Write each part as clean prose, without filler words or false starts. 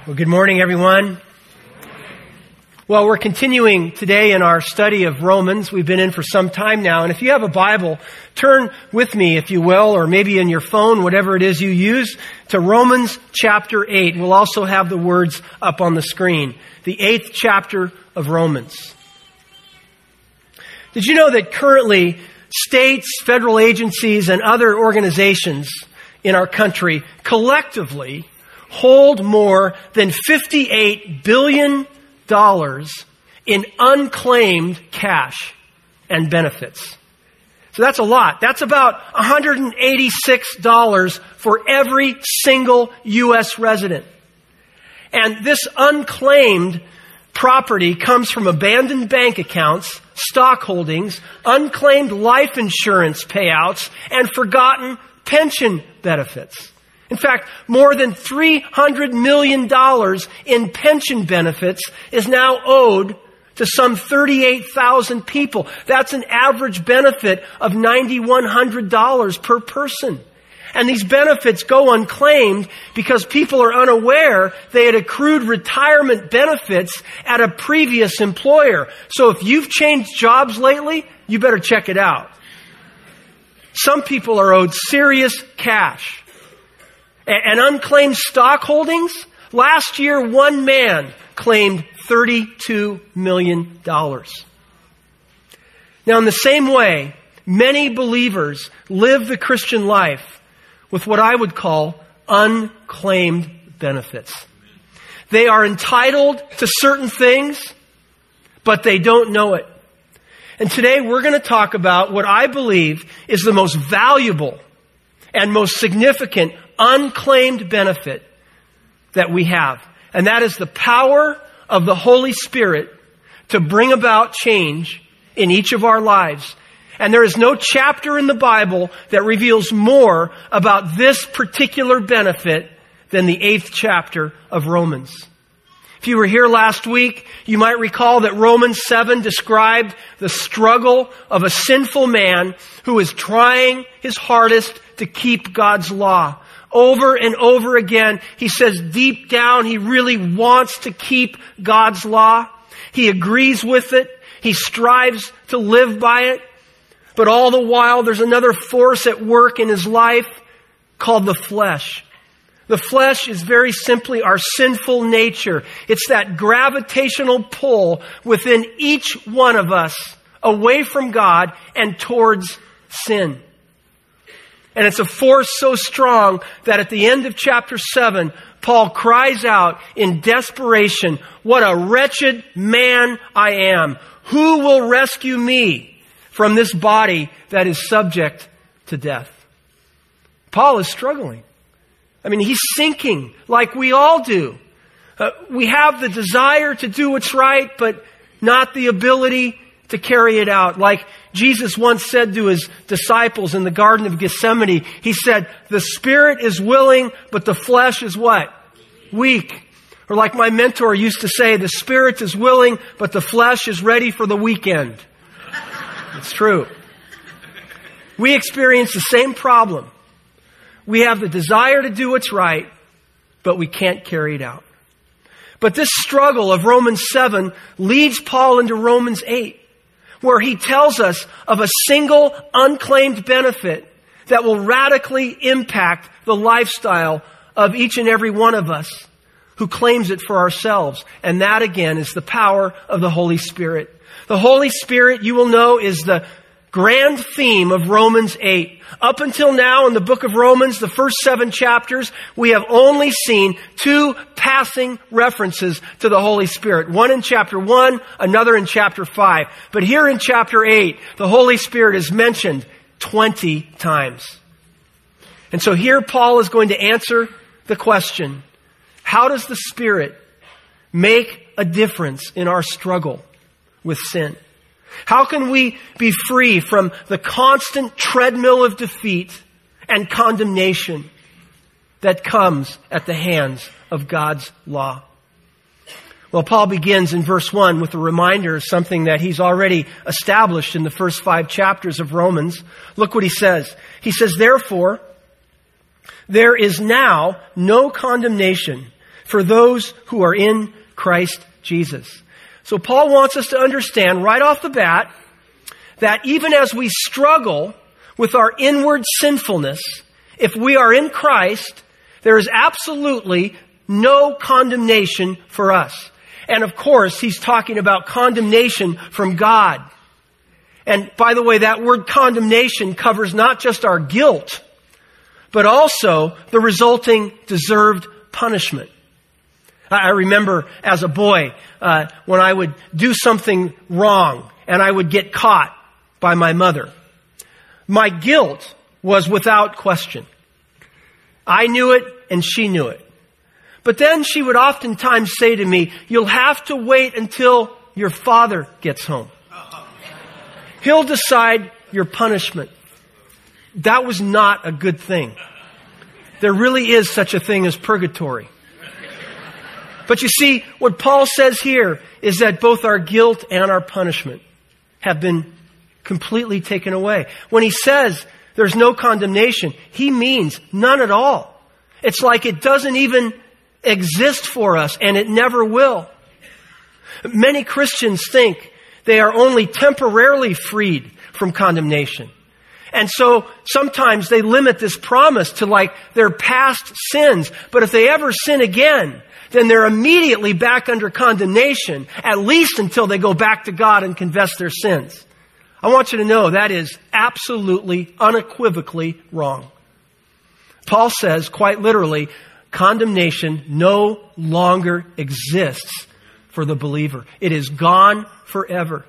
Well, good morning, everyone. Well, we're continuing today in our study of Romans. We've been in for some time now. And if you have a Bible, turn with me, if you will, or maybe in your phone, whatever it is you use, to Romans chapter 8. We'll also have the words up on the screen. The 8th chapter of Romans. Did you know that currently states, federal agencies, and other organizations in our country collectively hold more than $58 billion in unclaimed cash and benefits? So that's a lot. That's about $186 for every single U.S. resident. And this unclaimed property comes from abandoned bank accounts, stock holdings, unclaimed life insurance payouts, and forgotten pension benefits. In fact, more than $300 million in pension benefits is now owed to some 38,000 people. That's an average benefit of $9,100 per person. And these benefits go unclaimed because people are unaware they had accrued retirement benefits at a previous employer. So if you've changed jobs lately, you better check it out. Some people are owed serious cash. And unclaimed stock holdings, last year one man claimed $32 million. Now in the same way, many believers live the Christian life with what I would call unclaimed benefits. They are entitled to certain things, but they don't know it. And today we're going to talk about what I believe is the most valuable and most significant unclaimed benefit that we have. And that is the power of the Holy Spirit to bring about change in each of our lives. And there is no chapter in the Bible that reveals more about this particular benefit than the 8th chapter of Romans. If you were here last week, you might recall that Romans 7 described the struggle of a sinful man who is trying his hardest to keep God's law. Over and over again, he says deep down he really wants to keep God's law. He agrees with it. He strives to live by it. But all the while, there's another force at work in his life called the flesh. The flesh is very simply our sinful nature. It's that gravitational pull within each one of us away from God and towards sin. And it's a force so strong that at the end of chapter 7, Paul cries out in desperation, "What a wretched man I am! Who will rescue me from this body that is subject to death?" Paul is struggling. I mean, he's sinking like we all do. We have the desire to do what's right, but not the ability to carry it out. Like Jesus once said to his disciples in the Garden of Gethsemane, he said, "The spirit is willing, but the flesh is" what? Weak. Or like my mentor used to say, "The spirit is willing, but the flesh is ready for the weekend." It's true. We experience the same problem. We have the desire to do what's right, but we can't carry it out. But this struggle of Romans 7 leads Paul into Romans 8, where he tells us of a single unclaimed benefit that will radically impact the lifestyle of each and every one of us who claims it for ourselves. And that, again, is the power of the Holy Spirit. The Holy Spirit, you will know, is the grand theme of Romans 8. Up until now in the book of Romans, the first 7 chapters, we have only seen 2 passing references to the Holy Spirit. One in chapter 1, another in chapter 5. But here in chapter 8, the Holy Spirit is mentioned 20 times. And so here Paul is going to answer the question, how does the Spirit make a difference in our struggle with sin? How can we be free from the constant treadmill of defeat and condemnation that comes at the hands of God's law? Well, Paul begins in verse 1 with a reminder of something that he's already established in the first 5 chapters of Romans. Look what he says. He says, "Therefore, there is now no condemnation for those who are in Christ Jesus. So Paul wants us to understand right off the bat that even as we struggle with our inward sinfulness, if we are in Christ, there is absolutely no condemnation for us. And of course, he's talking about condemnation from God. And by the way, that word condemnation covers not just our guilt, but also the resulting deserved punishment. I remember as a boy, when I would do something wrong and I would get caught by my mother. My guilt was without question. I knew it and she knew it. But then she would oftentimes say to me, "You'll have to wait until your father gets home. He'll decide your punishment." That was not a good thing. There really is such a thing as purgatory. But you see, what Paul says here is that both our guilt and our punishment have been completely taken away. When he says there's no condemnation, he means none at all. It's like it doesn't even exist for us, and it never will. Many Christians think they are only temporarily freed from condemnation. And so sometimes they limit this promise to like their past sins. But if they ever sin again, then they're immediately back under condemnation, at least until they go back to God and confess their sins. I want you to know that is absolutely, unequivocally wrong. Paul says, quite literally, condemnation no longer exists for the believer. It is gone forever.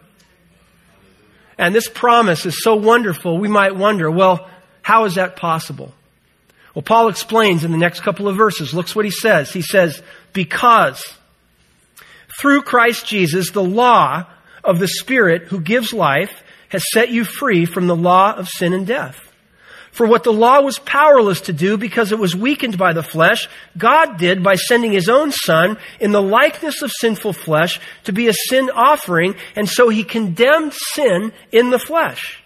And this promise is so wonderful, we might wonder, well, how is that possible? Well, Paul explains in the next couple of verses. Look what he says. He says, because through Christ Jesus, the law of the Spirit who gives life has set you free from the law of sin and death. For what the law was powerless to do because it was weakened by the flesh, God did by sending His own Son in the likeness of sinful flesh to be a sin offering, and so He condemned sin in the flesh.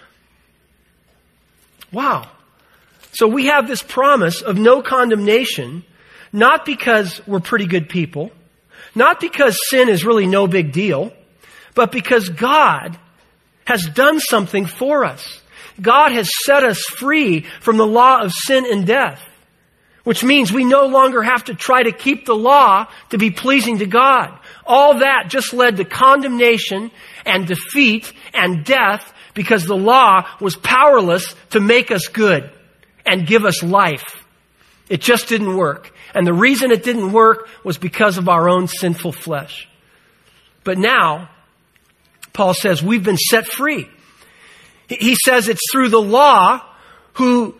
Wow. So we have this promise of no condemnation, not because we're pretty good people, not because sin is really no big deal, but because God has done something for us. God has set us free from the law of sin and death, which means we no longer have to try to keep the law to be pleasing to God. All that just led to condemnation and defeat and death because the law was powerless to make us good and give us life. It just didn't work. And the reason it didn't work was because of our own sinful flesh. But now, Paul says we've been set free. He says it's through the law of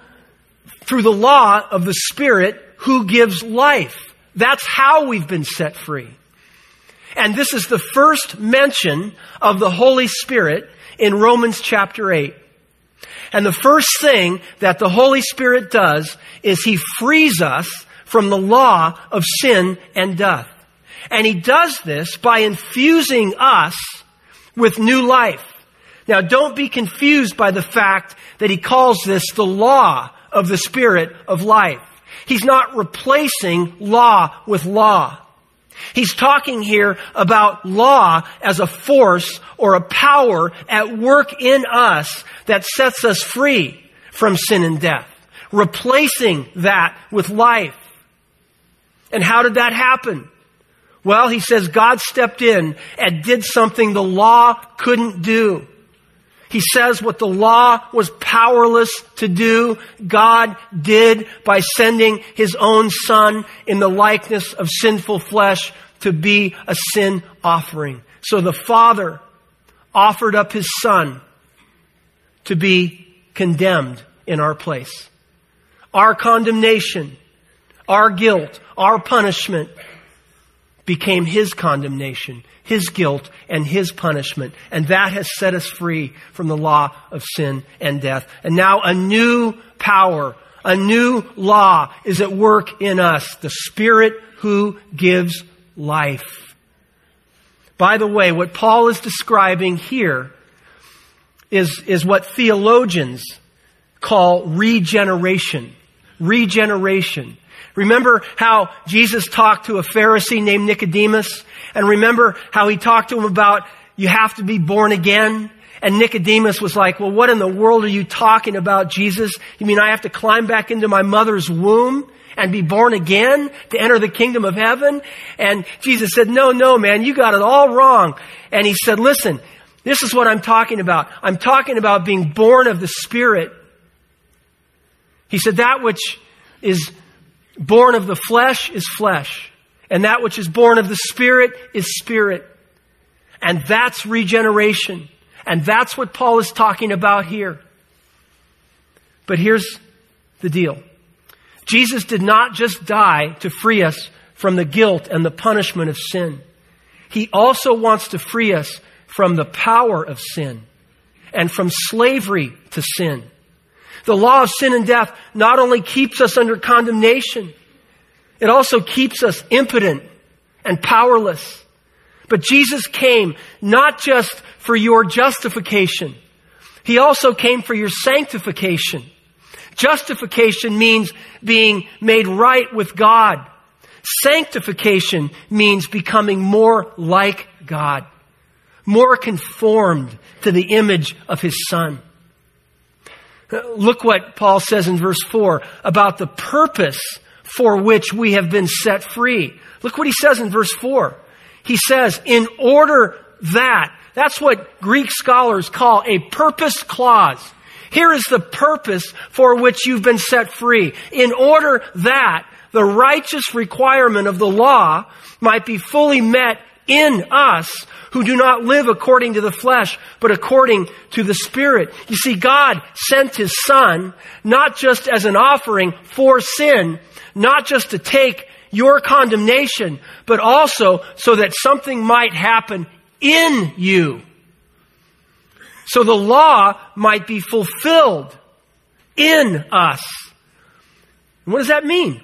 the Spirit who gives life. That's how we've been set free. And this is the first mention of the Holy Spirit in Romans chapter 8. And the first thing that the Holy Spirit does is He frees us from the law of sin and death. And He does this by infusing us with new life. Now, don't be confused by the fact that he calls this the law of the Spirit of life. He's not replacing law with law. He's talking here about law as a force or a power at work in us that sets us free from sin and death, replacing that with life. And how did that happen? Well, he says God stepped in and did something the law couldn't do. He says what the law was powerless to do, God did by sending His own Son in the likeness of sinful flesh to be a sin offering. So the Father offered up His Son to be condemned in our place. Our condemnation, our guilt, our punishment became His condemnation, His guilt, and His punishment. And that has set us free from the law of sin and death. And now a new power, a new law is at work in us. The Spirit who gives life. By the way, what Paul is describing here is what theologians call regeneration. Regeneration. Remember how Jesus talked to a Pharisee named Nicodemus? And remember how he talked to him about you have to be born again? And Nicodemus was like, well, what in the world are you talking about, Jesus? You mean I have to climb back into my mother's womb and be born again to enter the kingdom of heaven? And Jesus said, no, man, you got it all wrong. And he said, listen, this is what I'm talking about. I'm talking about being born of the Spirit. He said, that which is born of the flesh is flesh. And that which is born of the Spirit is spirit. And that's regeneration. And that's what Paul is talking about here. But here's the deal. Jesus did not just die to free us from the guilt and the punishment of sin. He also wants to free us from the power of sin and from slavery to sin. The law of sin and death not only keeps us under condemnation, it also keeps us impotent and powerless. But Jesus came not just for your justification. He also came for your sanctification. Justification means being made right with God. Sanctification means becoming more like God, more conformed to the image of His Son. Look what Paul says in verse 4 about the purpose for which we have been set free. Look what he says in verse 4. He says, in order that, that's what Greek scholars call a purpose clause. Here is the purpose for which you've been set free. In order that the righteous requirement of the law might be fully met in us who do not live according to the flesh, but according to the Spirit. You see, God sent His Son not just as an offering for sin, not just to take your condemnation, but also so that something might happen in you. So the law might be fulfilled in us. And what does that mean?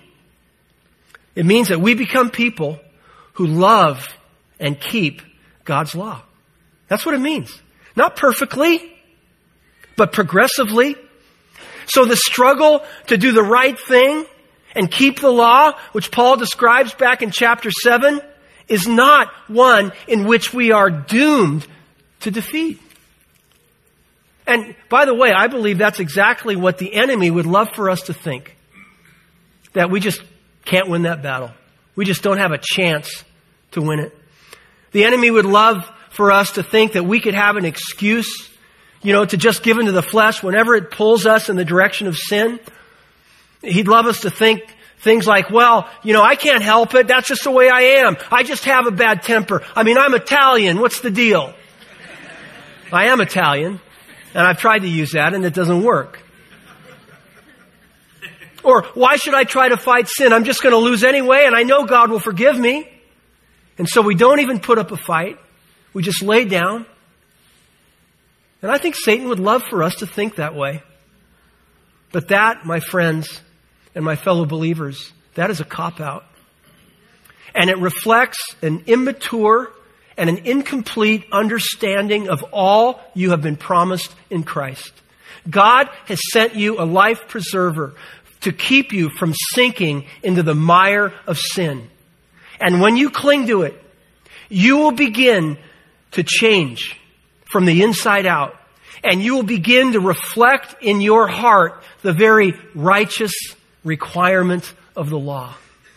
It means that we become people who love and keep God's law. That's what it means. Not perfectly, but progressively. So the struggle to do the right thing and keep the law, which Paul describes back in chapter 7, is not one in which we are doomed to defeat. And by the way, I believe that's exactly what the enemy would love for us to think. That we just can't win that battle. We just don't have a chance to win it. The enemy would love for us to think that we could have an excuse, to just give into the flesh whenever it pulls us in the direction of sin. He'd love us to think things like, well, I can't help it. That's just the way I am. I just have a bad temper. I'm Italian. What's the deal? I am Italian, and I've tried to use that, and it doesn't work. Or, why should I try to fight sin? I'm just going to lose anyway, and I know God will forgive me. And so we don't even put up a fight. We just lay down. And I think Satan would love for us to think that way. But that, my friends and my fellow believers, that is a cop-out. And it reflects an immature and an incomplete understanding of all you have been promised in Christ. God has sent you a life preserver to keep you from sinking into the mire of sin. And when you cling to it, you will begin to change from the inside out. And you will begin to reflect in your heart the very righteous requirement of the law.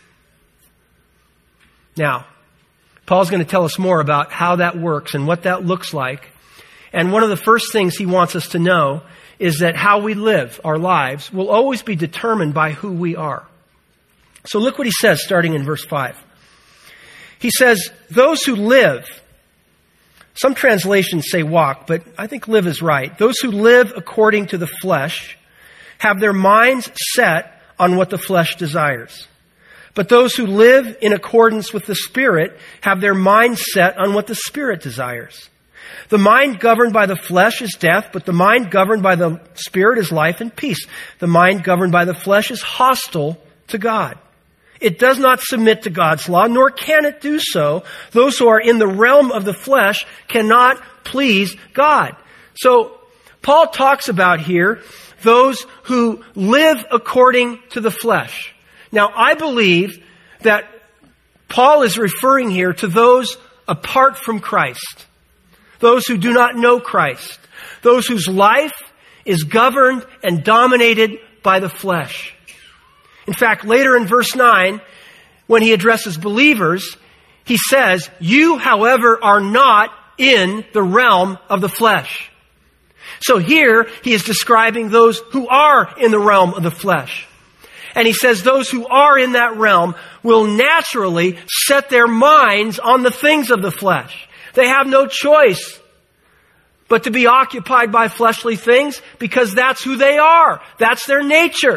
Now, Paul's going to tell us more about how that works and what that looks like. And one of the first things he wants us to know is that how we live our lives will always be determined by who we are. So look what he says starting in verse 5. He says, those who live, some translations say walk, but I think live is right. Those who live according to the flesh have their minds set on what the flesh desires. But those who live in accordance with the Spirit have their minds set on what the Spirit desires. The mind governed by the flesh is death, but the mind governed by the Spirit is life and peace. The mind governed by the flesh is hostile to God. It does not submit to God's law, nor can it do so. Those who are in the realm of the flesh cannot please God. So Paul talks about here those who live according to the flesh. Now, I believe that Paul is referring here to those apart from Christ, those who do not know Christ, those whose life is governed and dominated by the flesh. In fact, later in verse 9, when he addresses believers, he says, "You, however, are not in the realm of the flesh." So here he is describing those who are in the realm of the flesh. And he says those who are in that realm will naturally set their minds on the things of the flesh. They have no choice but to be occupied by fleshly things because that's who they are. That's their nature.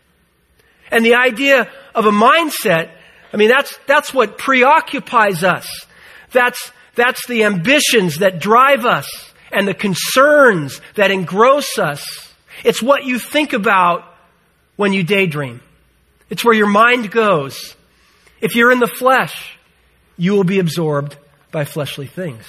And the idea of a mindset, that's what preoccupies us. That's the ambitions that drive us and the concerns that engross us. It's what you think about when you daydream. It's where your mind goes. If you're in the flesh, you will be absorbed by fleshly things.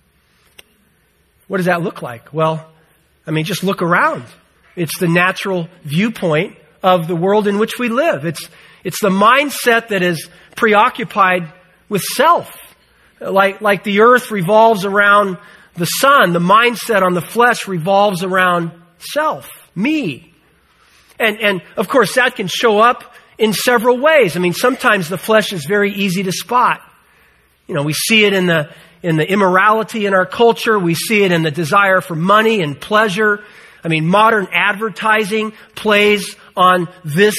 What does that look like? Well, just look around. It's the natural viewpoint of the world in which we live. It's the mindset that is preoccupied with self. Like the earth revolves around the sun, the mindset on the flesh revolves around self, me. And of course that can show up in several ways. Sometimes the flesh is very easy to spot. We see it in the immorality in our culture. We see it in the desire for money and pleasure. Modern advertising plays on this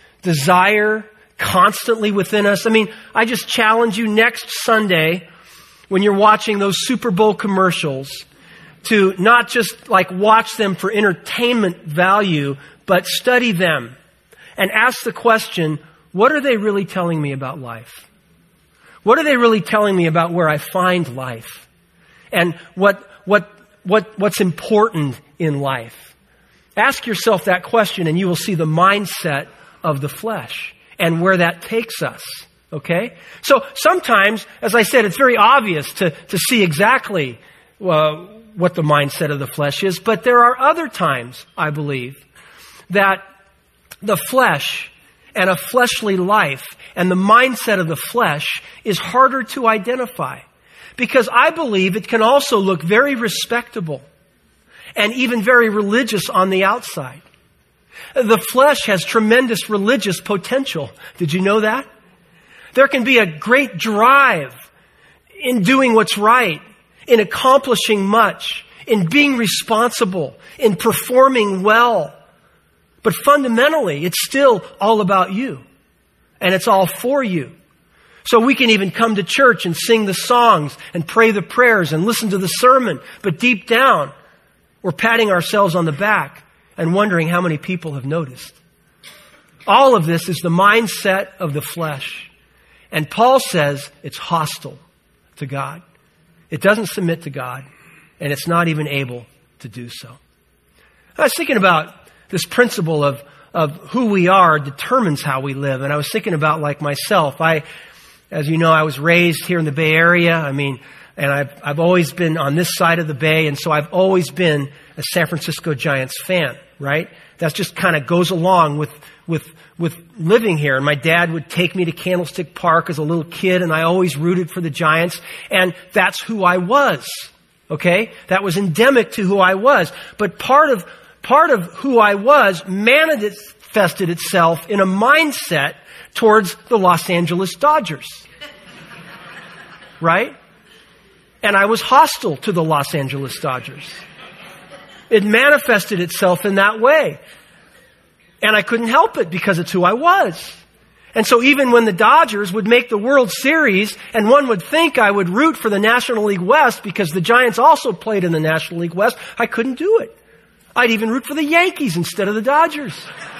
desire constantly within us. I just challenge you next Sunday when you're watching those Super Bowl commercials to not just watch them for entertainment value, but study them and ask the question, what are they really telling me about life? What are they really telling me about where I find life? And what's important in life? Ask yourself that question and you will see the mindset of the flesh and where that takes us. Okay? So sometimes, as I said, it's very obvious to see exactly what the mindset of the flesh is. But there are other times, I believe, that the flesh and a fleshly life and the mindset of the flesh is harder to identify. Because I believe it can also look very respectable and even very religious on the outside. The flesh has tremendous religious potential. Did you know that? There can be a great drive in doing what's right, in accomplishing much, in being responsible, in performing well. But fundamentally, it's still all about you. And it's all for you. So we can even come to church and sing the songs and pray the prayers and listen to the sermon. But deep down, we're patting ourselves on the back and wondering how many people have noticed. All of this is the mindset of the flesh. And Paul says it's hostile to God. It doesn't submit to God, and it's not even able to do so. I was thinking about this principle of who we are determines how we live. And I was thinking about myself. As you know, I was raised here in the Bay Area. And I've always been on this side of the Bay, and so I've always been a San Francisco Giants fan, right? That just kind of goes along with living here. And my dad would take me to Candlestick Park as a little kid, and I always rooted for the Giants. And that's who I was. Okay? That was endemic to who I was. But part of who I was manifested itself in a mindset towards the Los Angeles Dodgers. Right? And I was hostile to the Los Angeles Dodgers. It manifested itself in that way. And I couldn't help it because it's who I was. And so even when the Dodgers would make the World Series, and one would think I would root for the National League West because the Giants also played in the National League West, I couldn't do it. I'd even root for the Yankees instead of the Dodgers.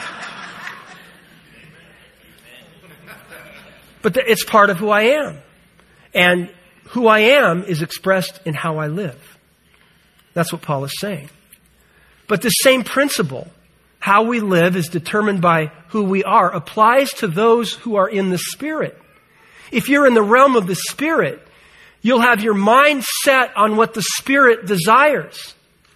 But it's part of who I am. And who I am is expressed in how I live. That's what Paul is saying. But the same principle, how we live is determined by who we are, applies to those who are in the Spirit. If you're in the realm of the Spirit, you'll have your mind set on what the Spirit desires.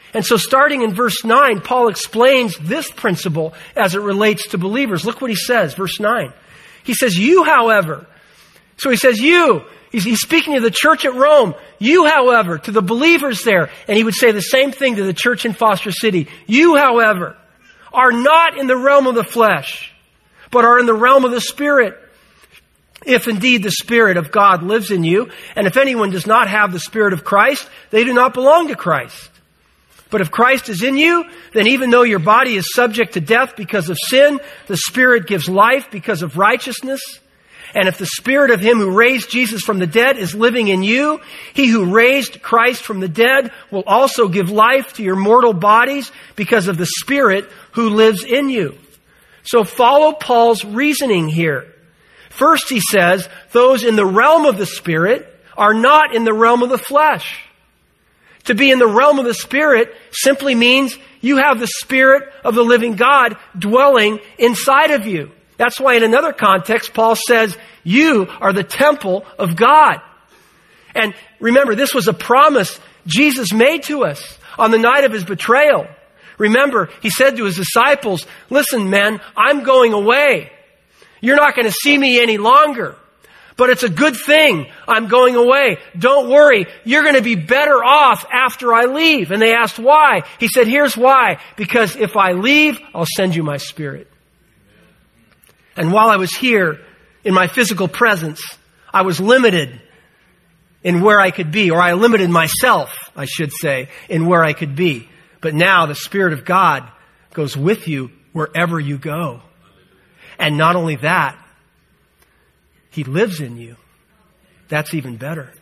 And so starting in verse 9, Paul explains this principle as it relates to believers. Look what he says, verse 9. He says, you, however. So he says, you. He's speaking to the church at Rome. You, however, to the believers there. And he would say the same thing to the church in Foster City. You, however, are not in the realm of the flesh, but are in the realm of the Spirit. If indeed the Spirit of God lives in you, and if anyone does not have the Spirit of Christ, they do not belong to Christ. But if Christ is in you, then even though your body is subject to death because of sin, the Spirit gives life because of righteousness. And if the Spirit of Him who raised Jesus from the dead is living in you, He who raised Christ from the dead will also give life to your mortal bodies because of the Spirit who lives in you. So follow Paul's reasoning here. First, he says, those in the realm of the Spirit are not in the realm of the flesh. To be in the realm of the Spirit simply means you have the Spirit of the living God dwelling inside of you. That's why in another context, Paul says, you are the temple of God. And remember, this was a promise Jesus made to us on the night of His betrayal. Remember, He said to His disciples, listen, men, I'm going away. You're not going to see me any longer. But it's a good thing I'm going away. Don't worry. You're going to be better off after I leave. And they asked why. He said, here's why. Because if I leave, I'll send you my Spirit. And while I was here in my physical presence, I was limited in where I could be. Or I limited myself, I should say, in where I could be. But now the Spirit of God goes with you wherever you go. And not only that, He lives in you. That's even better.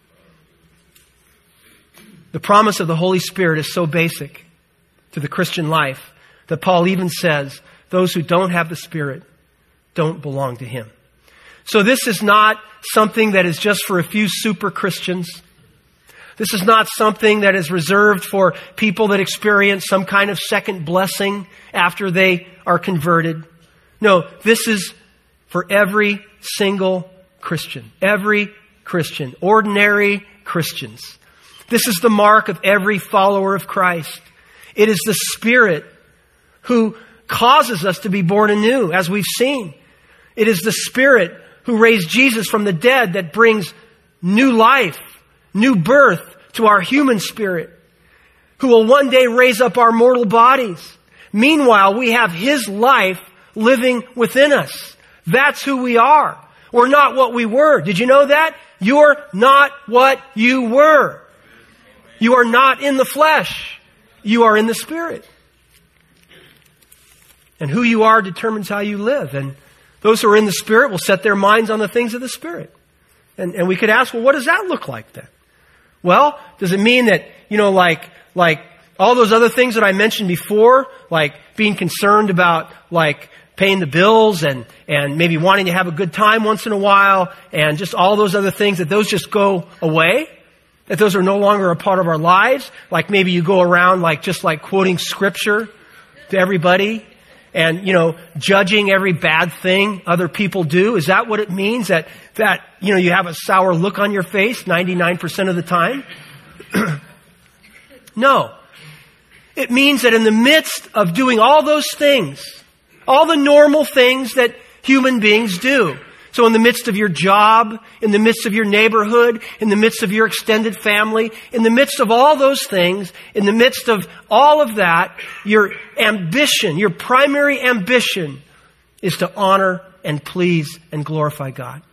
The promise of the Holy Spirit is so basic to the Christian life that Paul even says those who don't have the Spirit don't belong to Him. So this is not something that is just for a few super Christians. This is not something that is reserved for people that experience some kind of second blessing after they are converted. No, this is for every single Christian. Every Christian. Ordinary Christians. This is the mark of every follower of Christ. It is the Spirit who causes us to be born anew, as we've seen. It is the Spirit who raised Jesus from the dead that brings new life, new birth to our human spirit, who will one day raise up our mortal bodies. Meanwhile, we have His life living within us. That's who we are. We're not what we were. Did you know that? You're not what you were. You are not in the flesh. You are in the Spirit. And who you are determines how you live. And those who are in the Spirit will set their minds on the things of the Spirit. And we could ask, well, what does that look like then? Well, does it mean that, like all those other things that I mentioned before, like being concerned about, like, paying the bills and maybe wanting to have a good time once in a while and just all those other things, that those just go away? That those are no longer a part of our lives? Like maybe you go around just quoting Scripture to everybody and, judging every bad thing other people do? Is that what it means? That you have a sour look on your face 99% of the time? No. It means that in the midst of doing all those things, all the normal things that human beings do. So in the midst of your job, in the midst of your neighborhood, in the midst of your extended family, in the midst of all those things, in the midst of all of that, your ambition, your primary ambition is to honor and please and glorify God.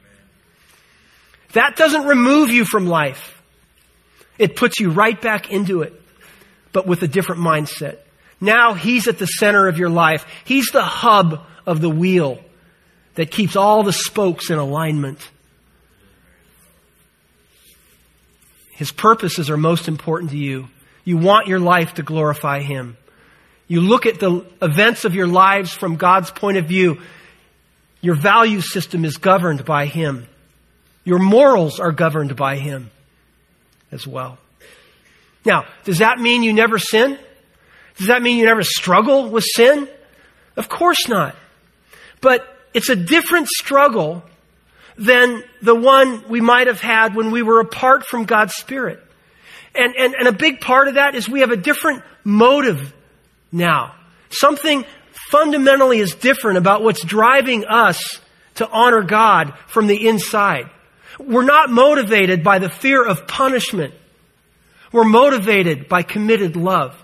That doesn't remove you from life. It puts you right back into it, but with a different mindset. Now He's at the center of your life. He's the hub of the wheel that keeps all the spokes in alignment. His purposes are most important to you. You want your life to glorify Him. You look at the events of your lives from God's point of view. Your value system is governed by Him. Your morals are governed by Him as well. Now, does that mean you never sin? Does that mean you never struggle with sin? Of course not. But it's a different struggle than the one we might have had when we were apart from God's Spirit. And a big part of that is we have a different motive now. Something fundamentally is different about what's driving us to honor God from the inside. We're not motivated by the fear of punishment. We're motivated by committed love.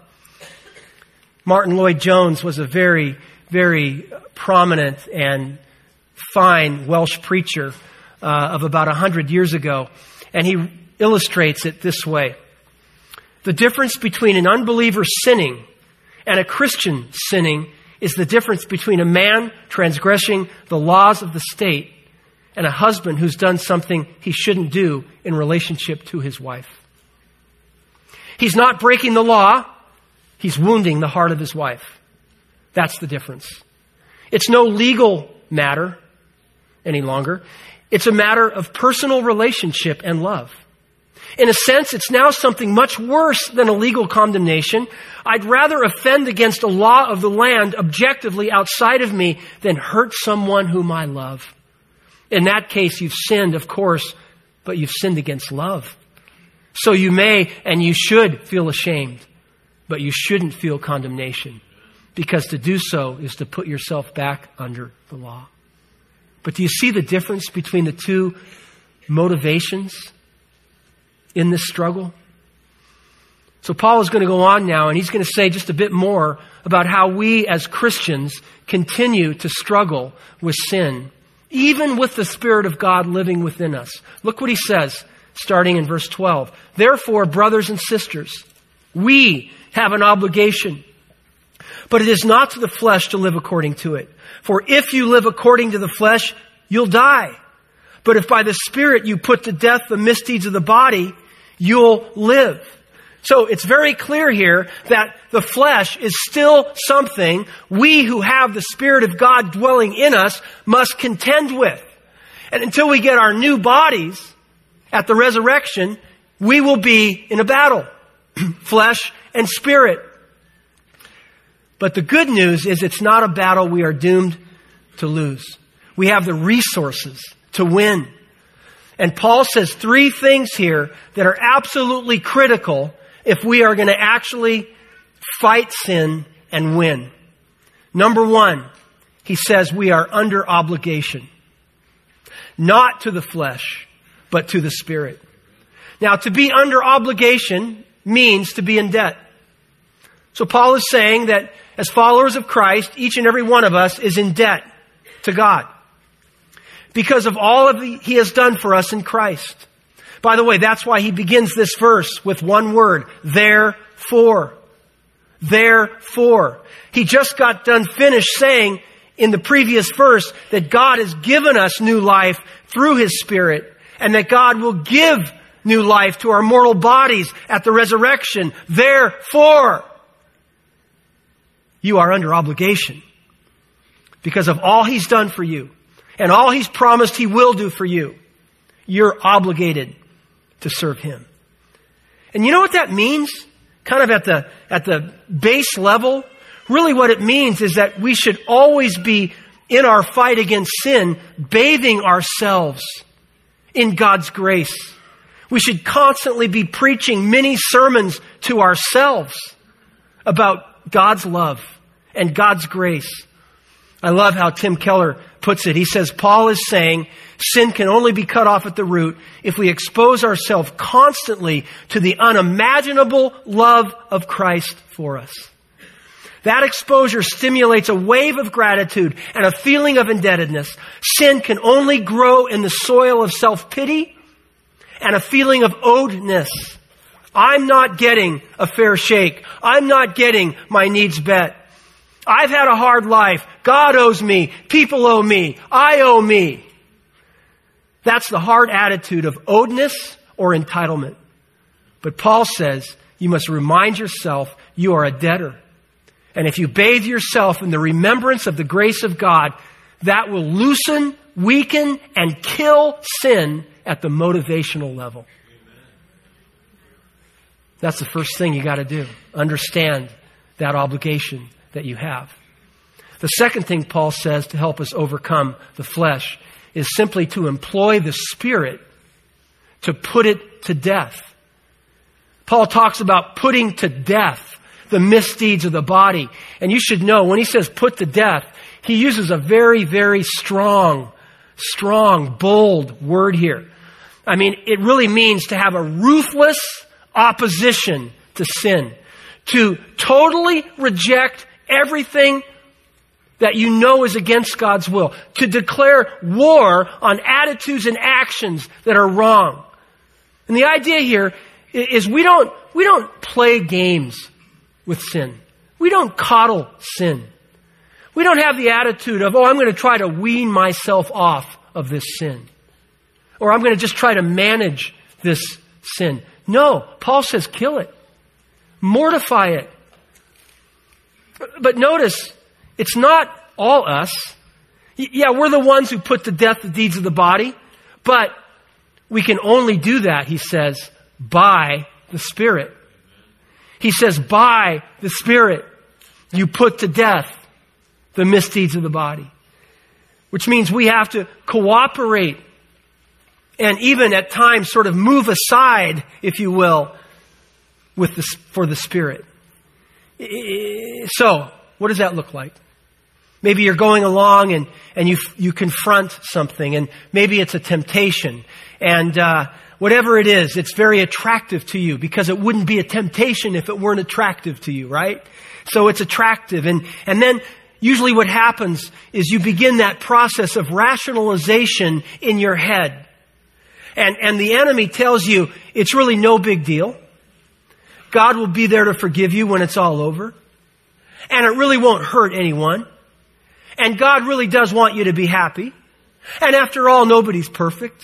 Martin Lloyd-Jones was a very, very prominent and fine Welsh preacher of about 100 years ago. And he illustrates it this way. The difference between an unbeliever sinning and a Christian sinning is the difference between a man transgressing the laws of the state and a husband who's done something he shouldn't do in relationship to his wife. He's not breaking the law. He's wounding the heart of his wife. That's the difference. It's no legal matter any longer. It's a matter of personal relationship and love. In a sense, it's now something much worse than a legal condemnation. I'd rather offend against a law of the land objectively outside of me than hurt someone whom I love. In that case, you've sinned, of course, but you've sinned against love. So you may and you should feel ashamed, but you shouldn't feel condemnation, because to do so is to put yourself back under the law. But do you see the difference between the two motivations in this struggle? So Paul is going to go on now, and he's going to say just a bit more about how we as Christians continue to struggle with sin, even with the Spirit of God living within us. Look what he says, starting in verse 12. Therefore, brothers and sisters, we have an obligation, but it is not to the flesh to live according to it. For if you live according to the flesh, you'll die. But if by the Spirit you put to death the misdeeds of the body, you'll live. So it's very clear here that the flesh is still something we who have the Spirit of God dwelling in us must contend with. And until we get our new bodies at the resurrection, we will be in a battle, flesh and spirit. But the good news is it's not a battle we are doomed to lose. We have the resources to win. And Paul says three things here that are absolutely critical if we are going to actually fight sin and win. Number one, he says we are under obligation. Not to the flesh, but to the Spirit. Now, to be under obligation means to be in debt. So Paul is saying that as followers of Christ, each and every one of us is in debt to God because of all of He has done for us in Christ. By the way, that's why he begins this verse with one word, therefore. Therefore. He just got done finished saying in the previous verse that God has given us new life through His Spirit, and that God will give new life to our mortal bodies at the resurrection. Therefore, you are under obligation because of all He's done for you and all He's promised He will do for you. You're obligated to serve Him. And you know what that means? Kind of at the base level, really what it means is that we should always be in our fight against sin, bathing ourselves in God's grace. We should constantly be preaching mini sermons to ourselves about God's love and God's grace. I love how Tim Keller puts it. He says, Paul is saying sin can only be cut off at the root if we expose ourselves constantly to the unimaginable love of Christ for us. That exposure stimulates a wave of gratitude and a feeling of indebtedness. Sin can only grow in the soil of self-pity and a feeling of owedness. I'm not getting a fair shake. I'm not getting my needs met. I've had a hard life. God owes me. People owe me. I owe me. That's the hard attitude of owedness or entitlement. But Paul says you must remind yourself you are a debtor. And if you bathe yourself in the remembrance of the grace of God, that will loosen, weaken, and kill sin at the motivational level. That's the first thing you got to do. Understand that obligation that you have. The second thing Paul says to help us overcome the flesh is simply to employ the Spirit to put it to death. Paul talks about putting to death the misdeeds of the body. And you should know, when he says put to death, he uses a very, very strong, bold word here. I mean, it really means to have a ruthless opposition to sin. To totally reject everything that you know is against God's will. To declare war on attitudes and actions that are wrong. And the idea here is we don't play games with sin. We don't coddle sin. We don't have the attitude of, I'm going to try to wean myself off of this sin. Or I'm going to just try to manage this sin. No, Paul says kill it. Mortify it. But notice, it's not all us. Yeah, we're the ones who put to death the deeds of the body. But we can only do that, he says, by the Spirit. He says, by the Spirit, you put to death the misdeeds of the body. Which means we have to cooperate and even at times sort of move aside, if you will, for the Spirit. So, what does that look like? Maybe you're going along and you confront something, and maybe it's a temptation. And whatever it is, it's very attractive to you, because it wouldn't be a temptation if it weren't attractive to you, right? So it's attractive. And then usually what happens is you begin that process of rationalization in your head. And the enemy tells you it's really no big deal. God will be there to forgive you when it's all over. And it really won't hurt anyone. And God really does want you to be happy. And after all, nobody's perfect.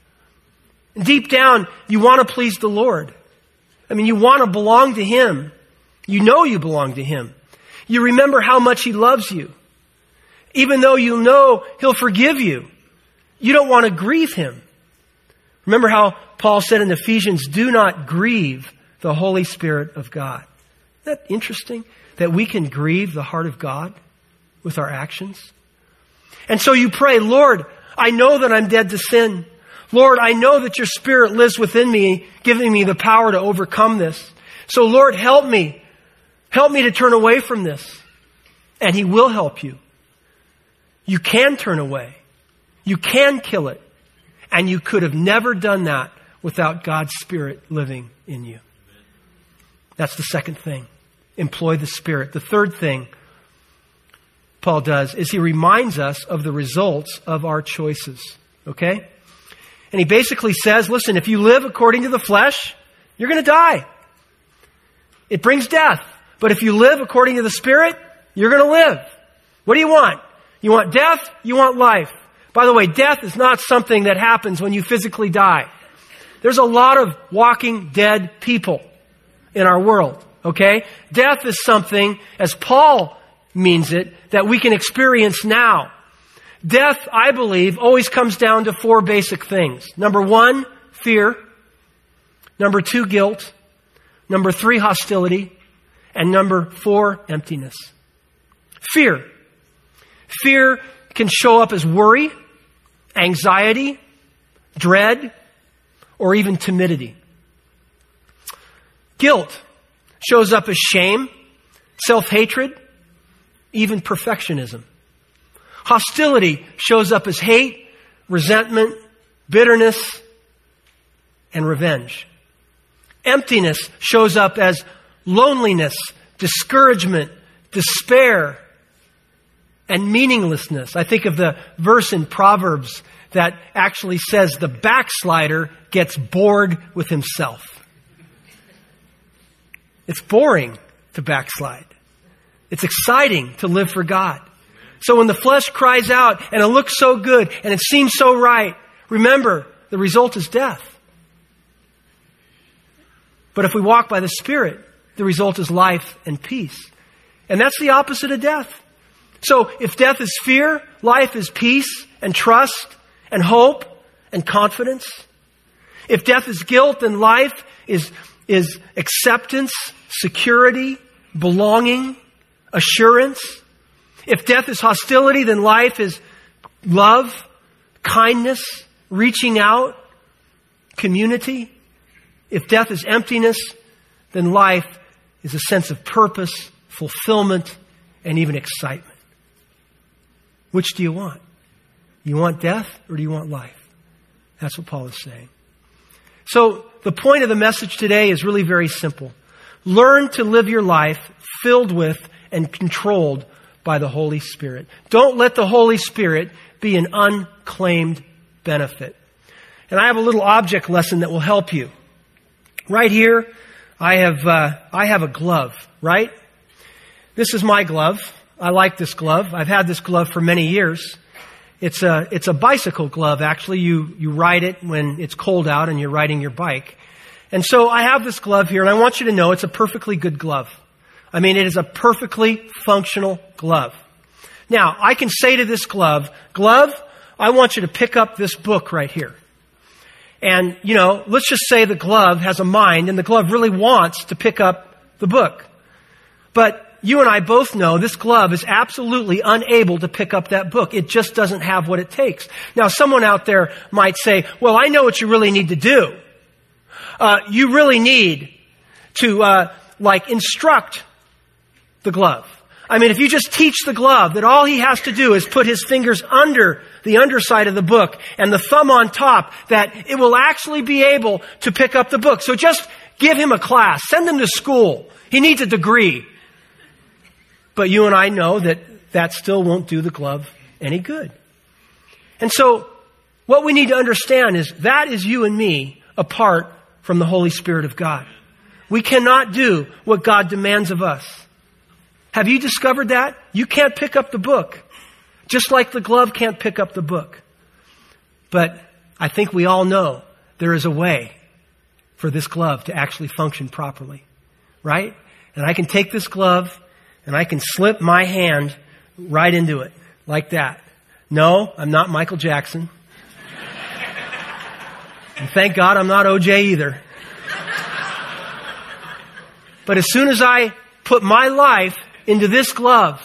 Deep down, you want to please the Lord. I mean, you want to belong to Him. You know you belong to Him. You remember how much He loves you. Even though you know He'll forgive you, you don't want to grieve Him. Remember how Paul said in Ephesians, do not grieve the Holy Spirit of God. Isn't that interesting? That we can grieve the heart of God with our actions. And so you pray, Lord, I know that I'm dead to sin. Lord, I know that your Spirit lives within me, giving me the power to overcome this. So Lord, help me. Help me to turn away from this. And He will help you. You can turn away. You can kill it. And you could have never done that without God's Spirit living in you. That's the second thing. Employ the Spirit. The third thing Paul does is he reminds us of the results of our choices. Okay? And he basically says, listen, if you live according to the flesh, you're going to die. It brings death. But if you live according to the Spirit, you're going to live. What do you want? You want death? You want life. By the way, death is not something that happens when you physically die. There's a lot of walking dead people in our world. Okay? Death is something, as Paul means it, that we can experience now. Death, I believe, always comes down to four basic things. Number one, fear. Number two, guilt. Number three, hostility. And number four, emptiness. Fear. Fear can show up as worry, anxiety, dread, or even timidity. Guilt shows up as shame, self-hatred, even perfectionism. Hostility shows up as hate, resentment, bitterness, and revenge. Emptiness shows up as loneliness, discouragement, despair, and meaninglessness. I think of the verse in Proverbs that actually says the backslider gets bored with himself. It's boring to backslide. It's exciting to live for God. So when the flesh cries out and it looks so good and it seems so right, remember, the result is death. But if we walk by the Spirit, the result is life and peace. And that's the opposite of death. So if death is fear, life is peace and trust and hope and confidence. If death is guilt, then life is acceptance, security, belonging, assurance. If death is hostility, then life is love, kindness, reaching out, community. If death is emptiness, then life is a sense of purpose, fulfillment, and even excitement. Which do you want? You want death or do you want life? That's what Paul is saying. So the point of the message today is really very simple. Learn to live your life filled with and controlled by the Holy Spirit. Don't let the Holy Spirit be an unclaimed benefit. And I have a little object lesson that will help you. Right here, I have a glove, right? This is my glove. I like this glove. I've had this glove for many years. It's a bicycle glove, actually. You ride it when it's cold out and you're riding your bike. And so I have this glove here, and I want you to know it's a perfectly good glove. I mean, it is a perfectly functional glove. Now, I can say to this glove, I want you to pick up this book right here. And, let's just say the glove has a mind, and the glove really wants to pick up the book. But you and I both know this glove is absolutely unable to pick up that book. It just doesn't have what it takes. Now, someone out there might say, well, I know what you really need to do. You really need to, instruct the glove. I mean, if you just teach the glove that all he has to do is put his fingers under the underside of the book and the thumb on top, that it will actually be able to pick up the book. So just give him a class. Send him to school. He needs a degree. But you and I know that still won't do the glove any good. And so what we need to understand is that is you and me apart from the Holy Spirit of God. We cannot do what God demands of us. Have you discovered that? You can't pick up the book, just like the glove can't pick up the book. But I think we all know there is a way for this glove to actually function properly, right? And I can take this glove and I can slip my hand right into it, like that. No, I'm not Michael Jackson. And thank God I'm not OJ either. But as soon as I put my life into this glove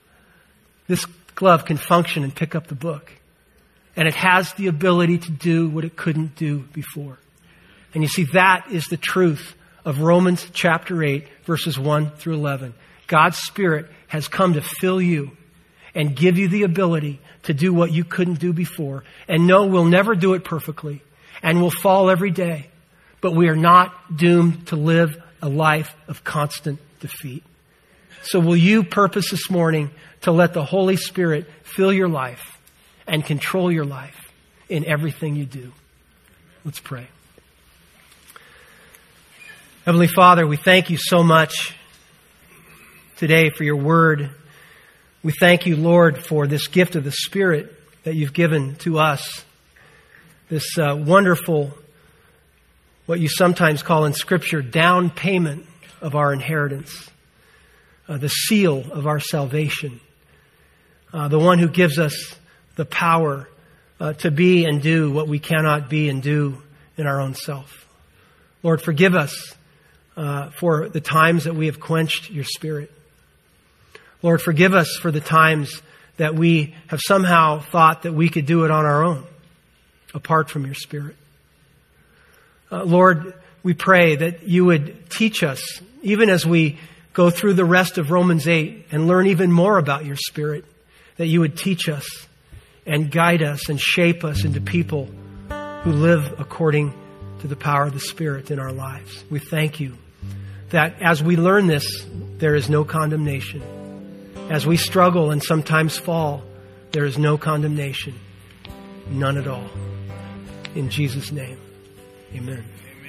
can function and pick up the book. And it has the ability to do what it couldn't do before. And you see, that is the truth of Romans chapter 8, verses 1 through 11. God's Spirit has come to fill you and give you the ability to do what you couldn't do before. And no, we'll never do it perfectly. And we'll fall every day. But we are not doomed to live a life of constant defeat. So will you purpose this morning to let the Holy Spirit fill your life and control your life in everything you do? Let's pray. Heavenly Father, we thank you so much today for your word. We thank you, Lord, for this gift of the Spirit that you've given to us. This wonderful, what you sometimes call in Scripture, down payment of our inheritance. The seal of our salvation. The one who gives us the power to be and do what we cannot be and do in our own self. Lord, forgive us for the times that we have quenched your Spirit. Lord, forgive us for the times that we have somehow thought that we could do it on our own, apart from your Spirit. Lord, we pray that you would teach us, even as we go through the rest of Romans 8 and learn even more about your Spirit, that you would teach us and guide us and shape us into people who live according to the power of the Spirit in our lives. We thank you that as we learn this, there is no condemnation. As we struggle and sometimes fall, there is no condemnation. None at all. In Jesus' name, amen.